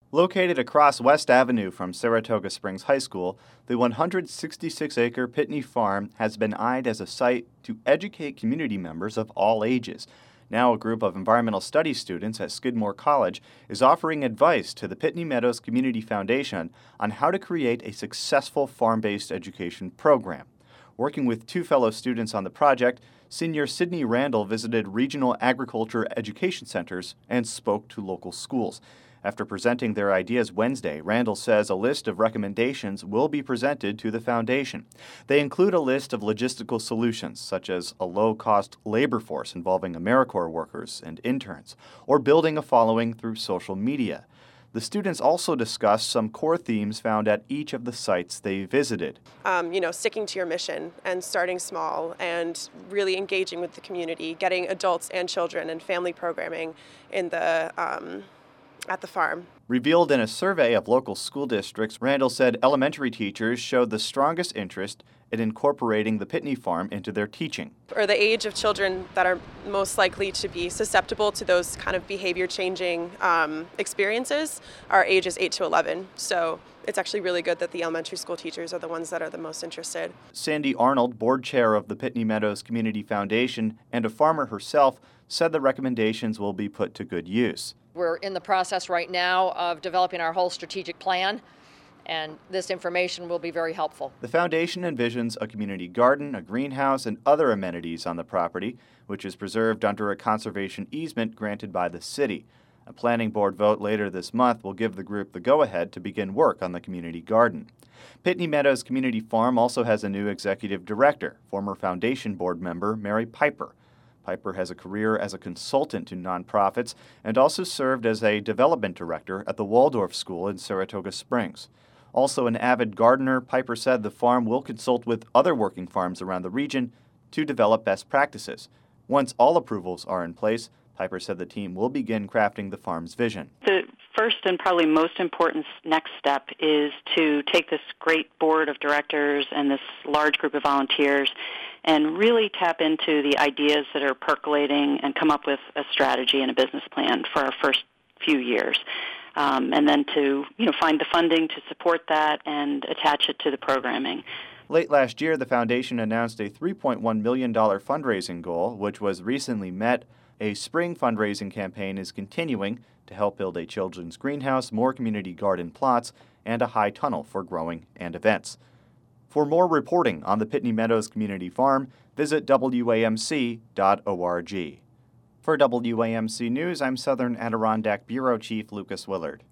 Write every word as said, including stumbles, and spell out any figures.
Located across West Avenue from Saratoga Springs High School, the one hundred sixty-six acre Pitney Farm has been eyed as a site to educate community members of all ages. Now a group of environmental studies students at Skidmore College is offering advice to the Pitney Meadows Community Foundation on how to create a successful farm-based education program. Working with two fellow students on the project, senior Sydney Randall visited regional agriculture education centers and spoke to local schools. After presenting their ideas Wednesday, Randall says a list of recommendations will be presented to the foundation. They include a list of logistical solutions, such as a low-cost labor force involving AmeriCorps workers and interns, or building a following through social media. The students also discussed some core themes found at each of the sites they visited. Um, you know, sticking to your mission and starting small and really engaging with the community, getting adults and children and family programming in the um, at the farm. Revealed in a survey of local school districts, Randall said elementary teachers showed the strongest interest in incorporating the Pitney Farm into their teaching. Or the age of children that are most likely to be susceptible to those kind of behavior-changing um, experiences are ages eight to eleven. So it's actually really good that the elementary school teachers are the ones that are the most interested. Sandy Arnold, board chair of the Pitney Meadows Community Foundation and a farmer herself, said the recommendations will be put to good use. We're in the process right now of developing our whole strategic plan, and this information will be very helpful. The foundation envisions a community garden, a greenhouse, and other amenities on the property, which is preserved under a conservation easement granted by the city. A planning board vote later this month will give the group the go-ahead to begin work on the community garden. Pitney Meadows Community Farm also has a new executive director, former foundation board member Mary Piper. Piper has a career as a consultant to nonprofits and also served as a development director at the Waldorf School in Saratoga Springs. Also an avid gardener, Piper said the farm will consult with other working farms around the region to develop best practices. Once all approvals are in place, Piper said the team will begin crafting the farm's vision. The first and probably most important next step is to take this great board of directors and this large group of volunteers and really tap into the ideas that are percolating and come up with a strategy and a business plan for our first few years. Um, and then to you know find the funding to support that and attach it to the programming. Late last year, the foundation announced a three point one million dollars fundraising goal, which was recently met. A spring fundraising campaign is continuing to help build a children's greenhouse, more community garden plots, and a high tunnel for growing and events. For more reporting on the Pitney Meadows Community Farm, visit W A M C dot org. For W A M C News, I'm Southern Adirondack Bureau Chief Lucas Willard.